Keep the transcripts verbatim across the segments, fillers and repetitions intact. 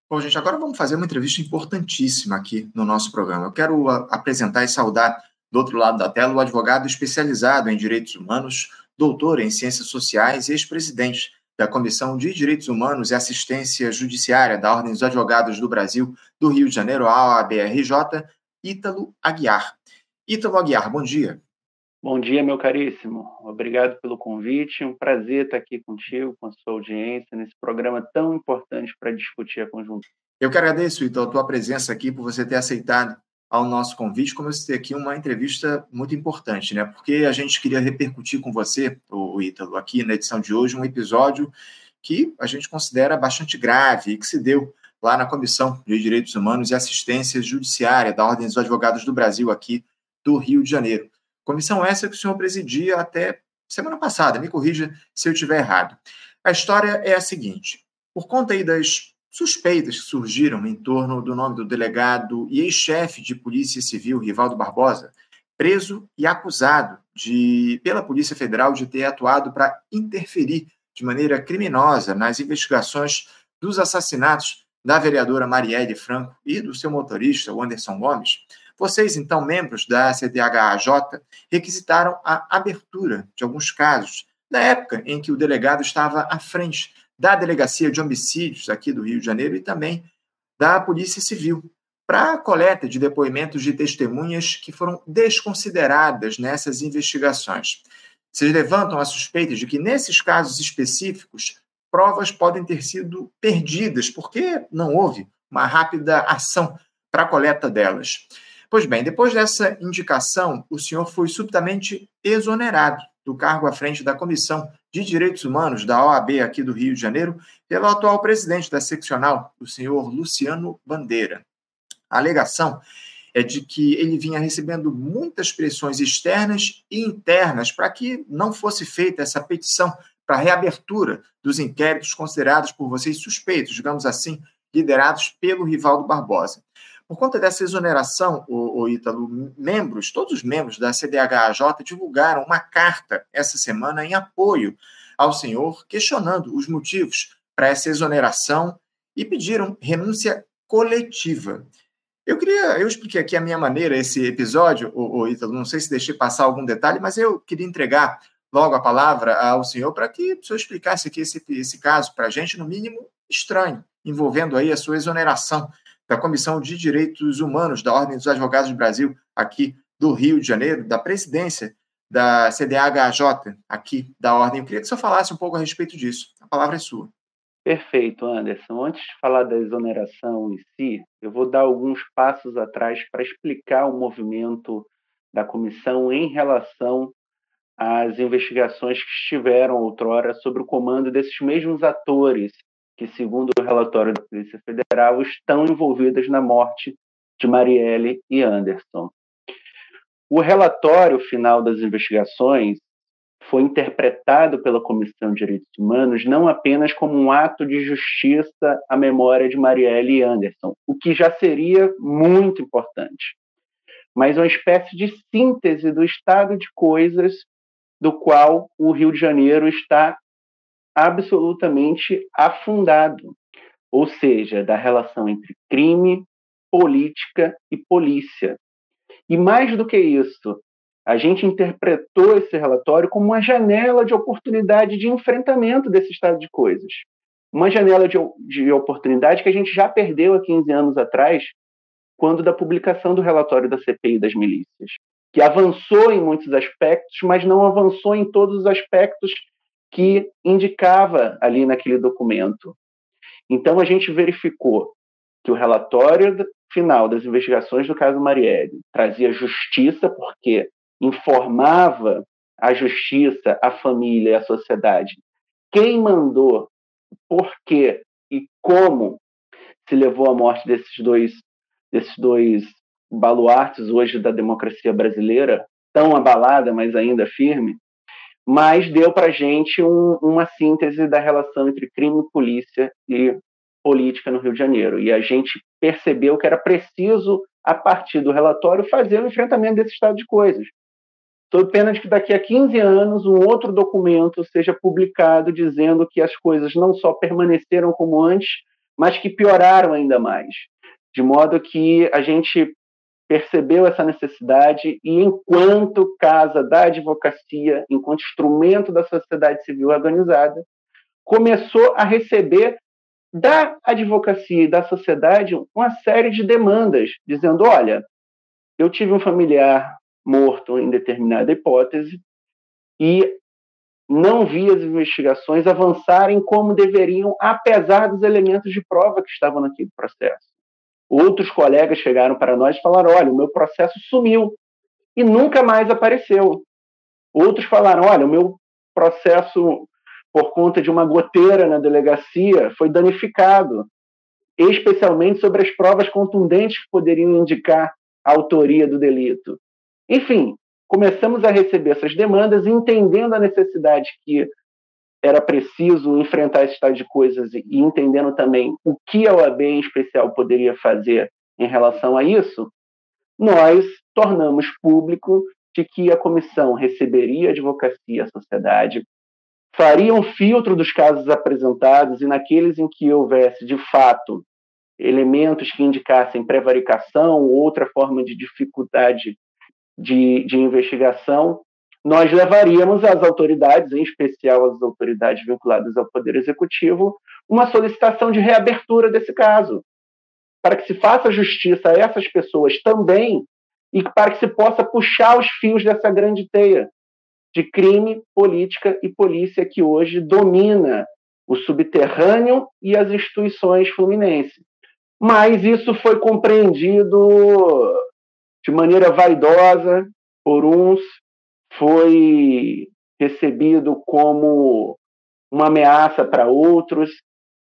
Bom, gente, agora vamos fazer uma entrevista importantíssima aqui no nosso programa. Eu quero a, apresentar e saudar, do outro lado da tela, o advogado especializado em direitos humanos, doutor em ciências sociais e ex-presidente da Comissão de Direitos Humanos e Assistência Judiciária da Ordem dos Advogados do Brasil, do Rio de Janeiro, a O A B R J, Ítalo Aguiar. Ítalo Aguiar, bom dia. Bom dia, meu caríssimo. Obrigado pelo convite. Um prazer estar aqui contigo, com a sua audiência, nesse programa tão importante para discutir a conjuntura. Eu que agradeço, Ítalo, a tua presença aqui, por você ter aceitado ao nosso convite. Como eu citei aqui, uma entrevista muito importante, né? Porque a gente queria repercutir com você, o Ítalo, aqui na edição de hoje, um episódio que a gente considera bastante grave e que se deu lá na Comissão de Direitos Humanos e Assistência Judiciária da Ordem dos Advogados do Brasil, aqui do Rio de Janeiro. Comissão essa que o senhor presidia até semana passada, me corrija se eu estiver errado. A história é a seguinte: por conta aí das suspeitas que surgiram em torno do nome do delegado e ex-chefe de Polícia Civil, Rivaldo Barbosa, preso e acusado de, pela Polícia Federal de ter atuado para interferir de maneira criminosa nas investigações dos assassinatos da vereadora Marielle Franco e do seu motorista, o Anderson Gomes, vocês, então, membros da C D H A J, requisitaram a abertura de alguns casos, na época em que o delegado estava à frente da Delegacia de Homicídios aqui do Rio de Janeiro e também da Polícia Civil, para a coleta de depoimentos de testemunhas que foram desconsideradas nessas investigações. Vocês levantam a suspeita de que, nesses casos específicos, provas podem ter sido perdidas, porque não houve uma rápida ação para a coleta delas. Pois bem, depois dessa indicação, o senhor foi subitamente exonerado do cargo à frente da Comissão de Direitos Humanos da O A B aqui do Rio de Janeiro pelo atual presidente da seccional, o senhor Luciano Bandeira. A alegação é de que ele vinha recebendo muitas pressões externas e internas para que não fosse feita essa petição para a reabertura dos inquéritos considerados por vocês suspeitos, digamos assim, liderados pelo Rivaldo Barbosa. Por conta dessa exoneração, o, o Ítalo, membros, todos os membros da C D H A J divulgaram uma carta essa semana em apoio ao senhor, questionando os motivos para essa exoneração e pediram renúncia coletiva. Eu queria, eu expliquei aqui a minha maneira esse episódio, o, o Ítalo, não sei se deixei passar algum detalhe, mas eu queria entregar logo a palavra ao senhor para que o senhor explicasse aqui esse, esse caso para a gente, no mínimo estranho, envolvendo aí a sua exoneração da Comissão de Direitos Humanos da Ordem dos Advogados do Brasil, aqui do Rio de Janeiro, da presidência da C D H J, aqui da Ordem. Eu queria que o senhor falasse um pouco a respeito disso. A palavra é sua. Perfeito, Anderson. Antes de falar da exoneração em si, eu vou dar alguns passos atrás para explicar o movimento da comissão em relação às investigações que estiveram outrora sob o comando desses mesmos atores que, segundo o relatório da Polícia Federal, estão envolvidas na morte de Marielle e Anderson. O relatório final das investigações foi interpretado pela Comissão de Direitos Humanos não apenas como um ato de justiça à memória de Marielle e Anderson, o que já seria muito importante, mas uma espécie de síntese do estado de coisas do qual o Rio de Janeiro está absolutamente afundado, ou seja, da relação entre crime, política e polícia. E mais do que isso, a gente interpretou esse relatório como uma janela de oportunidade de enfrentamento desse estado de coisas. Uma janela de, de oportunidade que a gente já perdeu há quinze anos atrás, quando da publicação do relatório da C P I das milícias, que avançou em muitos aspectos, mas não avançou em todos os aspectos que indicava ali naquele documento. Então, a gente verificou que o relatório final das investigações do caso Marielle trazia justiça, porque informava a justiça, a família e a sociedade quem mandou, por quê e como se levou à morte desses dois, desses dois baluartes hoje da democracia brasileira, tão abalada, mas ainda firme, mas deu para a gente um, uma síntese da relação entre crime, polícia e política no Rio de Janeiro. E a gente percebeu que era preciso, a partir do relatório, fazer o enfrentamento desse estado de coisas. Sob pena de que daqui a quinze anos um outro documento seja publicado dizendo que as coisas não só permaneceram como antes, mas que pioraram ainda mais. De modo que a gente percebeu essa necessidade e, enquanto casa da advocacia, enquanto instrumento da sociedade civil organizada, começou a receber da advocacia e da sociedade uma série de demandas, dizendo, olha, eu tive um familiar morto em determinada hipótese e não vi as investigações avançarem como deveriam, apesar dos elementos de prova que estavam naquele processo. Outros colegas chegaram para nós e falaram, olha, o meu processo sumiu e nunca mais apareceu. Outros falaram, olha, o meu processo, por conta de uma goteira na delegacia, foi danificado, especialmente sobre as provas contundentes que poderiam indicar a autoria do delito. Enfim, começamos a receber essas demandas, entendendo a necessidade que era preciso enfrentar esse estado de coisas e entendendo também o que a O A B em especial poderia fazer em relação a isso, nós tornamos público de que a comissão receberia a advocacia e a sociedade, faria um filtro dos casos apresentados e naqueles em que houvesse, de fato, elementos que indicassem prevaricação ou outra forma de dificuldade de, de investigação, nós levaríamos às autoridades, em especial às autoridades vinculadas ao Poder Executivo, uma solicitação de reabertura desse caso, para que se faça justiça a essas pessoas também e para que se possa puxar os fios dessa grande teia de crime, política e polícia que hoje domina o subterrâneo e as instituições fluminenses. Mas isso foi compreendido de maneira vaidosa por uns, foi recebido como uma ameaça para outros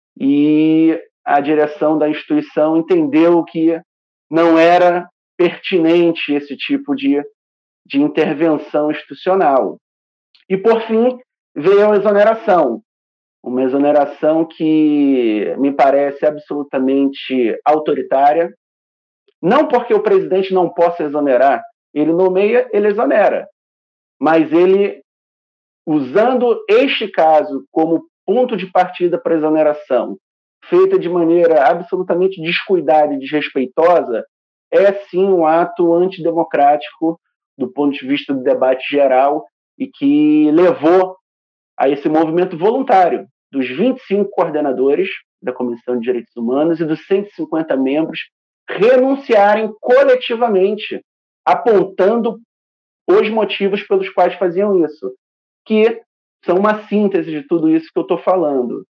e a direção da instituição entendeu que não era pertinente esse tipo de, de intervenção institucional. E, por fim, veio a exoneração. Uma exoneração que me parece absolutamente autoritária, não porque o presidente não possa exonerar, ele nomeia, ele exonera, mas ele, usando este caso como ponto de partida para a exoneração, feita de maneira absolutamente descuidada e desrespeitosa, é sim um ato antidemocrático do ponto de vista do debate geral e que levou a esse movimento voluntário dos vinte e cinco coordenadores da Comissão de Direitos Humanos e dos cento e cinquenta membros renunciarem coletivamente, apontando os motivos pelos quais faziam isso, que são uma síntese de tudo isso que eu estou falando.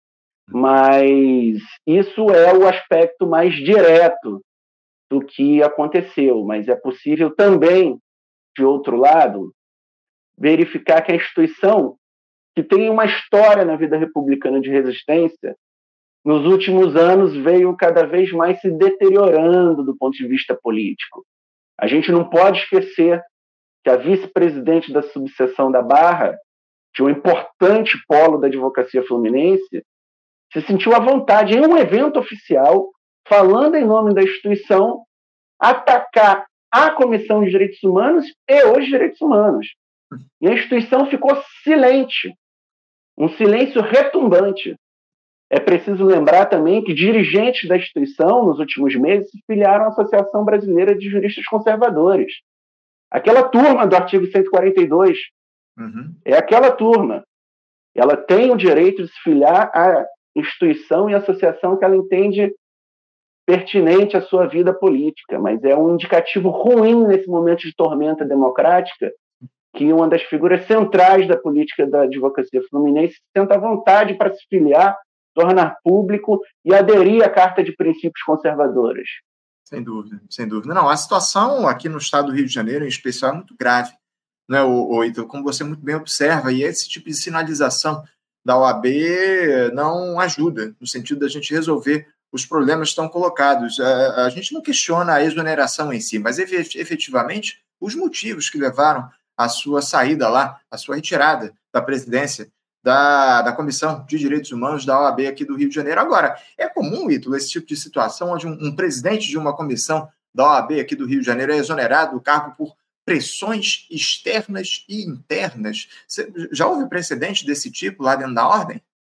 Mas isso é o aspecto mais direto do que aconteceu. Mas é possível também, de outro lado, verificar que a instituição, que tem uma história na vida republicana de resistência, nos últimos anos veio cada vez mais se deteriorando do ponto de vista político. A gente não pode esquecer que a vice-presidente da subseção da Barra, de um importante polo da advocacia fluminense, se sentiu à vontade, em um evento oficial, falando em nome da instituição, atacar a Comissão de Direitos Humanos e os direitos humanos. E a instituição ficou silente, um silêncio retumbante. É preciso lembrar também que dirigentes da instituição, nos últimos meses, se filiaram à Associação Brasileira de Juristas Conservadores. Aquela turma do artigo cento e quarenta e dois, uhum. é aquela turma. Ela tem o direito de se filiar à instituição e associação que ela entende pertinente à sua vida política, mas é um indicativo ruim nesse momento de tormenta democrática que uma das figuras centrais da política da advocacia fluminense tenta à vontade para se filiar, tornar público e aderir à Carta de Princípios Conservadores. Sem dúvida, sem dúvida. Não, a situação aqui no estado do Rio de Janeiro, em especial, é muito grave, né, o Ítalo? Como você muito bem observa, e esse tipo de sinalização da O A B não ajuda, no sentido da gente resolver os problemas que estão colocados. A, a gente não questiona a exoneração em si, mas efetivamente os motivos que levaram à sua saída lá, à sua retirada da presidência Da, da Comissão de Direitos Humanos da O A B aqui do Rio de Janeiro. Agora, é comum, Ítalo, esse tipo de situação onde um, um presidente de uma comissão da O A B aqui do Rio de Janeiro é exonerado do cargo por pressões externas e internas. Você já houve precedente desse tipo lá dentro da ordem?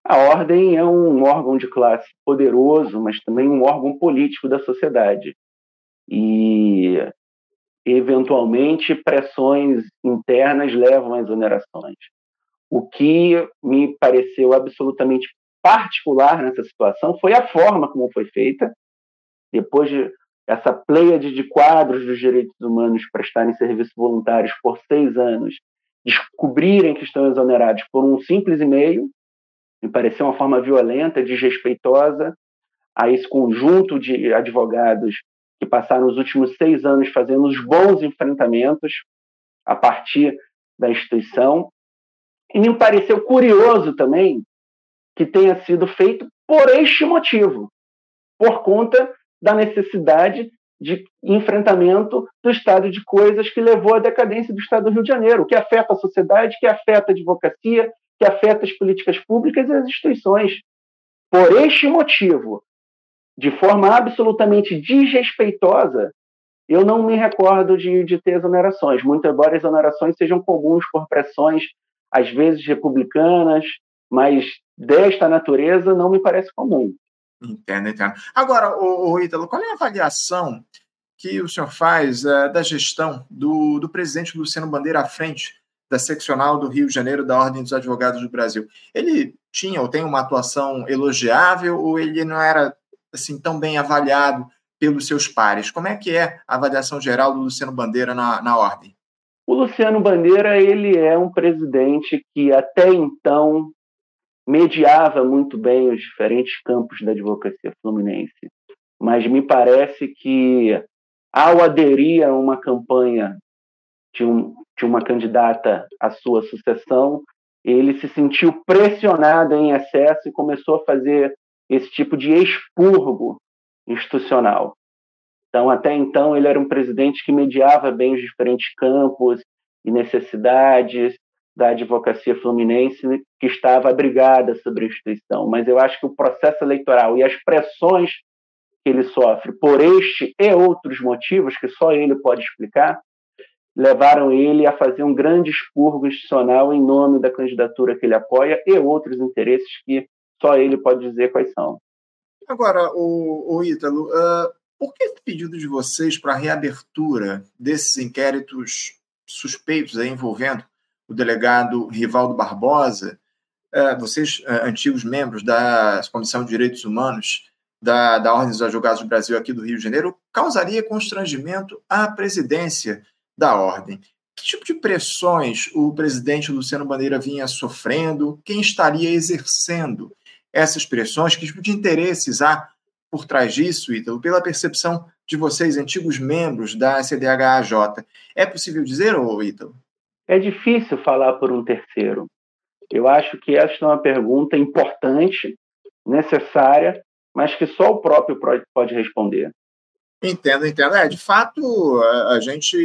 A ordem é um órgão de classe poderoso, mas também um órgão político da sociedade. E, eventualmente, pressões internas levam às exonerações. O que me pareceu absolutamente particular nessa situação foi a forma como foi feita. Depois de essa pleiade de quadros dos direitos humanos prestarem serviços voluntários por seis anos, descobrirem que estão exonerados por um simples e-mail, me pareceu uma forma violenta, desrespeitosa a esse conjunto de advogados que passaram os últimos seis anos fazendo os bons enfrentamentos a partir da instituição. E me pareceu curioso também que tenha sido feito por este motivo, por conta da necessidade de enfrentamento do estado de coisas que levou à decadência do Estado do Rio de Janeiro, que afeta a sociedade, que afeta a advocacia, que afeta as políticas públicas e as instituições. Por este motivo, de forma absolutamente desrespeitosa, eu não me recordo de, de ter exonerações, muito embora exonerações sejam comuns por pressões, às vezes republicanas, mas desta natureza não me parece comum. Entendo, entendo. Agora, o, o Ítalo, qual é a avaliação que o senhor faz uh, da gestão do, do presidente Luciano Bandeira à frente da seccional do Rio de Janeiro da Ordem dos Advogados do Brasil? Ele tinha ou tem uma atuação elogiável ou ele não era assim tão bem avaliado pelos seus pares? Como é que é a avaliação geral do Luciano Bandeira na, na Ordem? O Luciano Bandeira, ele é um presidente que até então mediava muito bem os diferentes campos da advocacia fluminense, mas me parece que, ao aderir a uma campanha de, um, de uma candidata à sua sucessão, ele se sentiu pressionado em excesso e começou a fazer esse tipo de expurgo institucional. Então, até então, ele era um presidente que mediava bem os diferentes campos e necessidades da advocacia fluminense, que estava abrigada sobre a instituição. Mas eu acho que o processo eleitoral e as pressões que ele sofre por este e outros motivos, que só ele pode explicar, levaram ele a fazer um grande expurgo institucional em nome da candidatura que ele apoia e outros interesses que só ele pode dizer quais são. Agora, o, o Ítalo, uh, por que esse pedido de vocês para a reabertura desses inquéritos suspeitos aí envolvendo o delegado Rivaldo Barbosa, uh, vocês, uh, antigos membros da Comissão de Direitos Humanos da, da Ordem dos Advogados do Brasil aqui do Rio de Janeiro, causaria constrangimento à presidência da Ordem? Que tipo de pressões o presidente Luciano Bandeira vinha sofrendo? Quem estaria exercendo essas pressões? Que tipo de interesses há por trás disso, Ítalo, pela percepção de vocês, antigos membros da C D H A J? É possível dizer, ô Ítalo? É difícil falar por um terceiro. Eu acho que essa é uma pergunta importante, necessária, mas que só o próprio pode responder. Entendo, entendo. É, de fato, a, a gente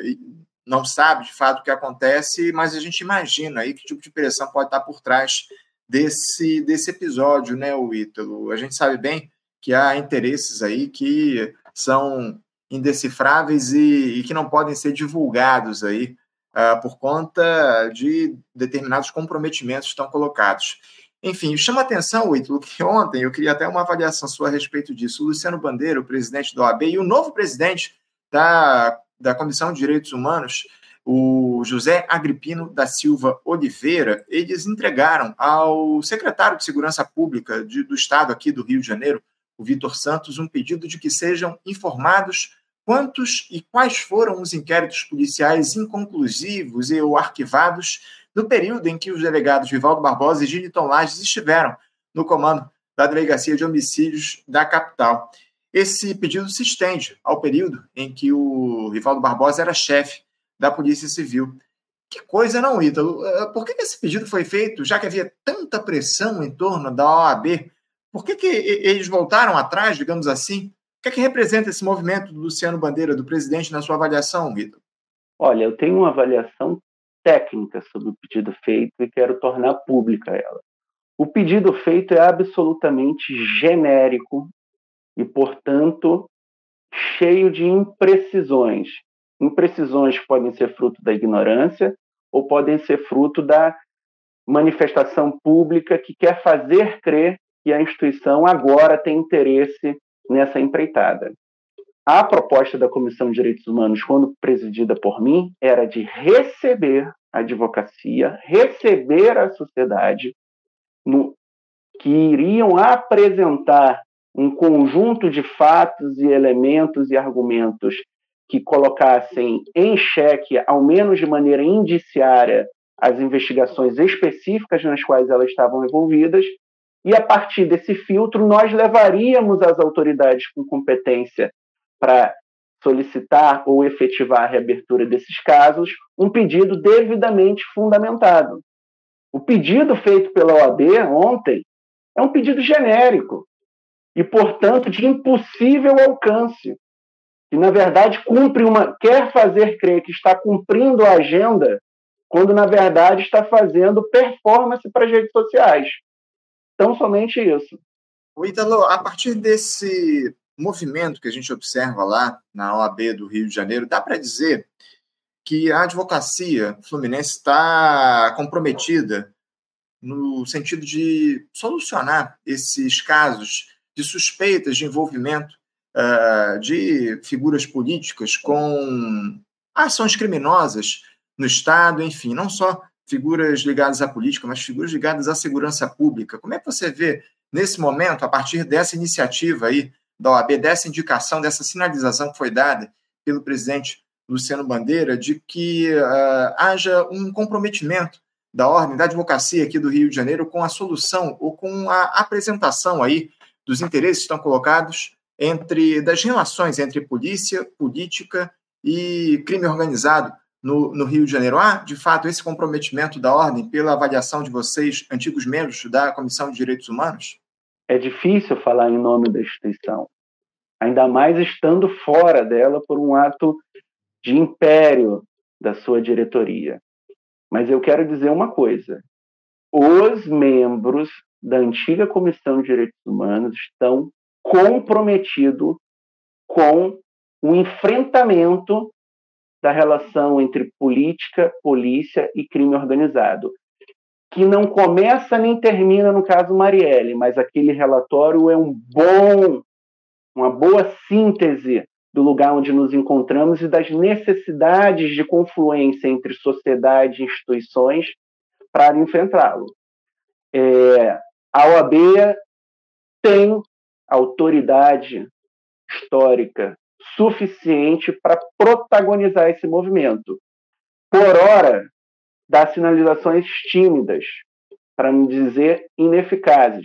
não sabe de fato o que acontece, mas a gente imagina aí que tipo de pressão pode estar por trás desse, desse episódio, né, o Ítalo? A gente sabe bem que há interesses aí que são indecifráveis e, e que não podem ser divulgados aí uh, por conta de determinados comprometimentos que estão colocados. Enfim, chama atenção, Ítalo, que ontem eu queria até uma avaliação sua a respeito disso. O Luciano Bandeira, o presidente da O A B, e o novo presidente da, da Comissão de Direitos Humanos, o José Agripino da Silva Oliveira, eles entregaram ao secretário de Segurança Pública de, do Estado aqui do Rio de Janeiro, o Vitor Santos, um pedido de que sejam informados quantos e quais foram os inquéritos policiais inconclusivos e ou arquivados no período em que os delegados Rivaldo Barbosa e Giniton Lages estiveram no comando da Delegacia de Homicídios da capital. Esse pedido se estende ao período em que o Rivaldo Barbosa era chefe da Polícia Civil. Que coisa, não, Ítalo? Por que esse pedido foi feito, já que havia tanta pressão em torno da O A B? Por que, que eles voltaram atrás, digamos assim? O que é que representa esse movimento do Luciano Bandeira, do presidente, na sua avaliação, Ítalo? Olha, eu tenho uma avaliação técnica sobre o pedido feito e quero tornar pública ela. O pedido feito é absolutamente genérico e, portanto, cheio de imprecisões. Imprecisões que podem ser fruto da ignorância ou podem ser fruto da manifestação pública que quer fazer crer que a instituição agora tem interesse nessa empreitada. A proposta da Comissão de Direitos Humanos, quando presidida por mim, era de receber a advocacia, receber a sociedade, no, que iriam apresentar um conjunto de fatos e elementos e argumentos que colocassem em xeque, ao menos de maneira indiciária, as investigações específicas nas quais elas estavam envolvidas, e a partir desse filtro nós levaríamos às autoridades com competência para solicitar ou efetivar a reabertura desses casos um pedido devidamente fundamentado. O pedido feito pela O A B ontem é um pedido genérico e, portanto, de impossível alcance, que, na verdade, cumpre uma, quer fazer crer que está cumprindo a agenda, quando, na verdade, está fazendo performance para as redes sociais. Então, somente isso. O Ítalo, a partir desse movimento que a gente observa lá na O A B do Rio de Janeiro, dá para dizer que a advocacia fluminense está comprometida no sentido de solucionar esses casos de suspeitas de envolvimento uh, de figuras políticas com ações criminosas no Estado, enfim, não só figuras ligadas à política, mas figuras ligadas à segurança pública. Como é que você vê, nesse momento, a partir dessa iniciativa aí da O A B, dessa indicação, dessa sinalização que foi dada pelo presidente Luciano Bandeira, de que uh, haja um comprometimento da ordem, da advocacia aqui do Rio de Janeiro com a solução ou com a apresentação aí dos interesses que estão colocados entre, das relações entre polícia, política e crime organizado no, no Rio de Janeiro? Há, de fato, esse comprometimento da ordem pela avaliação de vocês, antigos membros da Comissão de Direitos Humanos? É difícil falar em nome da instituição, ainda mais estando fora dela por um ato de império da sua diretoria. Mas eu quero dizer uma coisa: os membros da antiga Comissão de Direitos Humanos estão comprometidos com o enfrentamento da relação entre política, polícia e crime organizado, que não começa nem termina no caso Marielle, mas aquele relatório é um bom, uma boa síntese do lugar onde nos encontramos e das necessidades de confluência entre sociedade e instituições para enfrentá-lo. É, a O A B tem autoridade histórica suficiente para protagonizar esse movimento. Por hora, dá sinalizações tímidas, para não dizer ineficazes,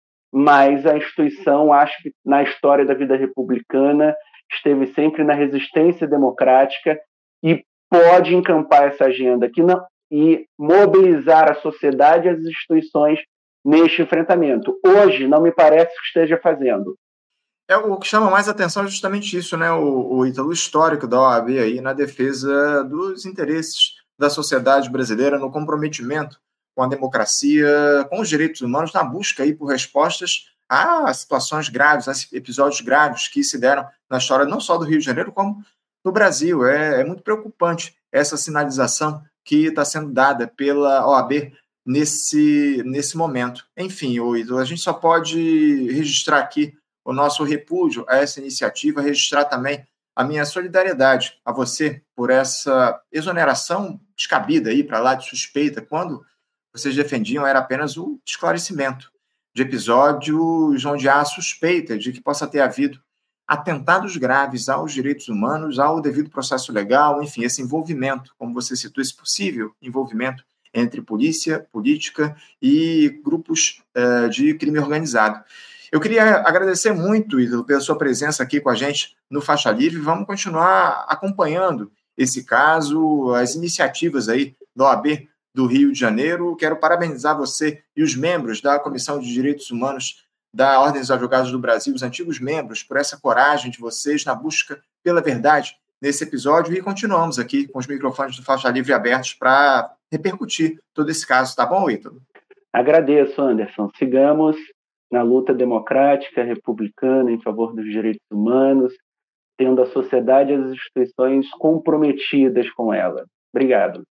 mas a instituição, acho que na história da vida republicana, esteve sempre na resistência democrática e pode encampar essa agenda aqui não, e mobilizar a sociedade e as instituições neste enfrentamento. Hoje, não me parece que esteja fazendo. É, o que chama mais atenção é justamente isso, né? O, o Ítalo, histórico da O A B aí na defesa dos interesses da sociedade brasileira, no comprometimento com a democracia, com os direitos humanos, na busca aí por respostas a situações graves, a episódios graves que se deram na história não só do Rio de Janeiro, como do Brasil. É, é muito preocupante essa sinalização que está sendo dada pela O A B nesse, nesse momento. Enfim, Ítalo, a gente só pode registrar aqui o nosso repúdio a essa iniciativa, registrar também a minha solidariedade a você por essa exoneração descabida aí para lá de suspeita, quando vocês defendiam era apenas o esclarecimento de episódios onde há suspeita de que possa ter havido atentados graves aos direitos humanos, ao devido processo legal, enfim, esse envolvimento, como você citou, esse possível envolvimento entre polícia, política e grupos uh, de crime organizado. Eu queria agradecer muito, Ítalo, pela sua presença aqui com a gente no Faixa Livre. Vamos continuar acompanhando esse caso, as iniciativas aí da O A B do Rio de Janeiro. Quero parabenizar você e os membros da Comissão de Direitos Humanos da Ordem dos Advogados do Brasil, os antigos membros, por essa coragem de vocês na busca pela verdade nesse episódio. E continuamos aqui com os microfones do Faixa Livre abertos para repercutir todo esse caso. Tá bom, Ítalo? Agradeço, Anderson. Sigamos na luta democrática, republicana, em favor dos direitos humanos, tendo a sociedade e as instituições comprometidas com ela. Obrigado.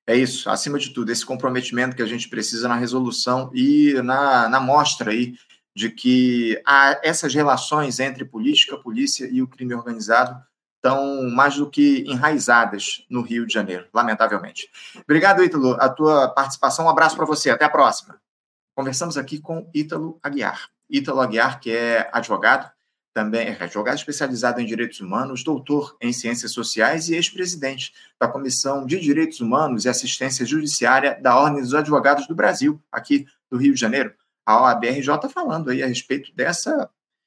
É isso, acima de tudo, esse comprometimento que a gente precisa na resolução e na, na mostra aí de que há essas relações entre política, polícia e o crime organizado estão mais do que enraizadas no Rio de Janeiro, lamentavelmente. Obrigado, Ítalo, a tua participação. Um abraço para você, até a próxima. Conversamos aqui com Ítalo Aguiar. Ítalo Aguiar, que é advogado, também é advogado especializado em direitos humanos, doutor em ciências sociais e ex-presidente da Comissão de Direitos Humanos e Assistência Judiciária da Ordem dos Advogados do Brasil, aqui do Rio de Janeiro. A O A B R J está falando aí a respeito dessa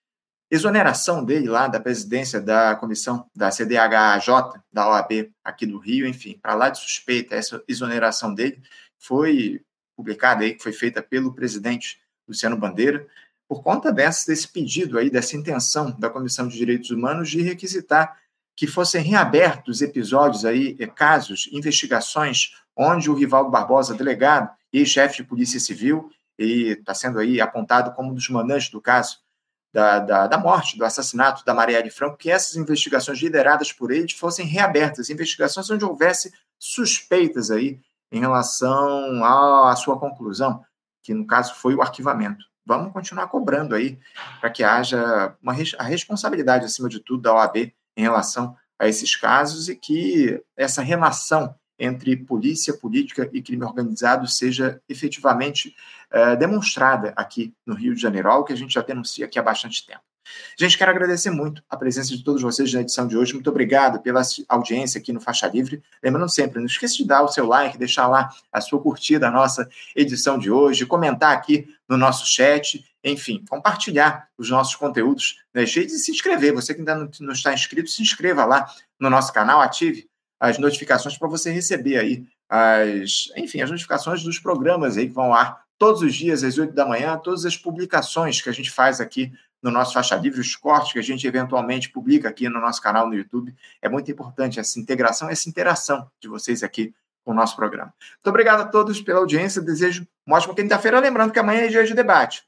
exoneração dele lá da presidência da comissão da C D H A J, da O A B aqui do Rio, enfim, para lá de suspeita, essa exoneração dele foi publicada aí, que foi feita pelo presidente Luciano Bandeira, por conta desse, desse pedido aí, dessa intenção da Comissão de Direitos Humanos de requisitar que fossem reabertos episódios aí, casos, investigações, onde o Rivaldo Barbosa, delegado e chefe de Polícia Civil, e está sendo aí apontado como um dos mandantes do caso da, da, da morte, do assassinato da Marielle Franco, que essas investigações lideradas por ele fossem reabertas, investigações onde houvesse suspeitas aí em relação à, à sua conclusão, que no caso foi o arquivamento. Vamos continuar cobrando aí para que haja uma, a responsabilidade, acima de tudo, da O A B em relação a esses casos e que essa relação entre polícia, política e crime organizado seja efetivamente é, demonstrada aqui no Rio de Janeiro, algo que a gente já denuncia aqui há bastante tempo. Gente, quero agradecer muito a presença de todos vocês na edição de hoje. Muito obrigado pela audiência aqui no Faixa Livre. Lembrando sempre, não esqueça de dar o seu like, deixar lá a sua curtida, a nossa edição de hoje, comentar aqui no nosso chat, enfim, compartilhar os nossos conteúdos nas redes e se inscrever. Você que ainda não está inscrito, se inscreva lá no nosso canal, ative as notificações para você receber aí as, enfim, as notificações dos programas aí que vão ao ar todos os dias às oito da manhã, todas as publicações que a gente faz aqui no nosso Faixa Livre, os cortes que a gente eventualmente publica aqui no nosso canal no YouTube. É muito importante essa integração, essa interação de vocês aqui com o nosso programa. Muito obrigado a todos pela audiência, desejo uma ótima quinta-feira, lembrando que amanhã é dia de debate.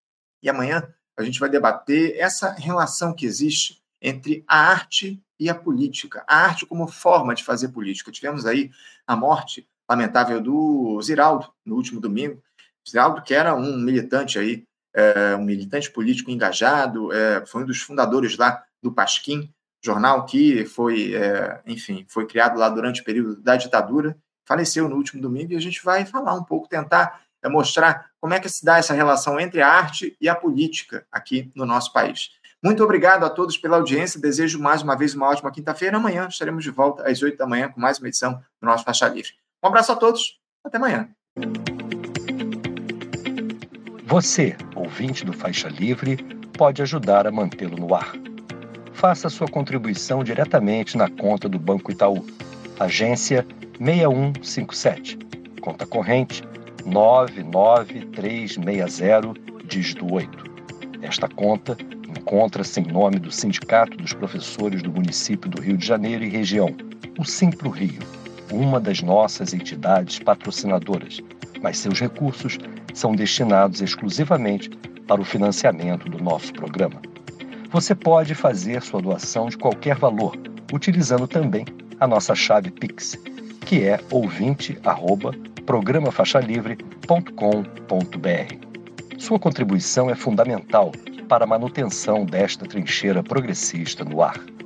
E amanhã a gente vai debater essa relação que existe entre a arte e a política. A arte como forma de fazer política. Tivemos aí a morte lamentável do Ziraldo no último domingo. Ziraldo, que era um militante aí, é, um militante político engajado, é, foi um dos fundadores lá do Pasquim, jornal que foi, é, enfim, foi criado lá durante o período da ditadura, faleceu no último domingo e a gente vai falar um pouco, tentar é, mostrar como é que se dá essa relação entre a arte e a política aqui no nosso país. Muito obrigado a todos pela audiência, desejo mais uma vez uma ótima quinta-feira. Amanhã estaremos de volta às oito da manhã com mais uma edição do nosso Faixa Livre. Um abraço a todos, até amanhã. Você, ouvinte do Faixa Livre, pode ajudar a mantê-lo no ar. Faça sua contribuição diretamente na conta do Banco Itaú, agência seis um cinco sete, conta corrente nove nove três seis zero, dígito oito. Esta conta encontra-se em nome do Sindicato dos Professores do Município do Rio de Janeiro e região, o Simpro Rio, uma das nossas entidades patrocinadoras, mas seus recursos são destinados exclusivamente para o financiamento do nosso programa. Você pode fazer sua doação de qualquer valor, utilizando também a nossa chave Pix, que é ouvinte arroba programa faixa livre ponto com ponto br. Sua contribuição é fundamental para a manutenção desta trincheira progressista no ar.